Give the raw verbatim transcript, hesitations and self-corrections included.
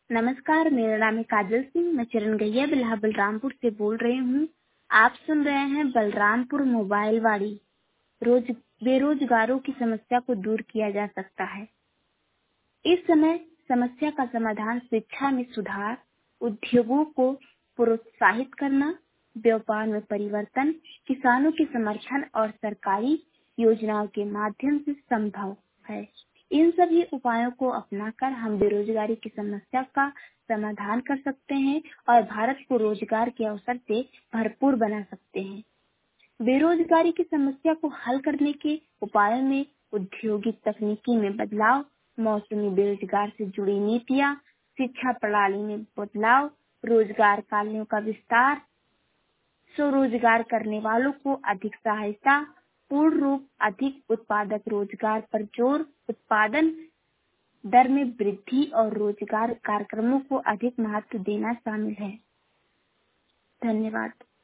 नमस्कार, मेरा नाम है काजल सिंह। मैं चरण गैया बिल्हा बलरामपुर से बोल रही हूँ। आप सुन रहे हैं बलरामपुर मोबाइल वाड़ी। रोज बेरोजगारों की समस्या को दूर किया जा सकता है। इस समय समस्या का समाधान शिक्षा में सुधार, उद्योगों को प्रोत्साहित करना, व्यापार में परिवर्तन, किसानों के समर्थन और सरकारी योजनाओं के माध्यम से संभव है। इन सभी उपायों को अपनाकर हम बेरोजगारी की समस्या का समाधान कर सकते हैं और भारत को रोजगार के अवसर से भरपूर बना सकते हैं। बेरोजगारी की समस्या को हल करने के उपायों में औद्योगिक तकनीकी में बदलाव, मौसमी बेरोजगार से जुड़ी नीतियां, शिक्षा प्रणाली में बदलाव, रोजगार कार्यों का विस्तार, स्वरोजगार करने वालों को अधिक सहायता, पूर्ण रूप अधिक उत्पादक रोजगार पर जोर, उत्पादन दर में वृद्धि और रोजगार कार्यक्रमों को अधिक महत्व देना शामिल है। धन्यवाद।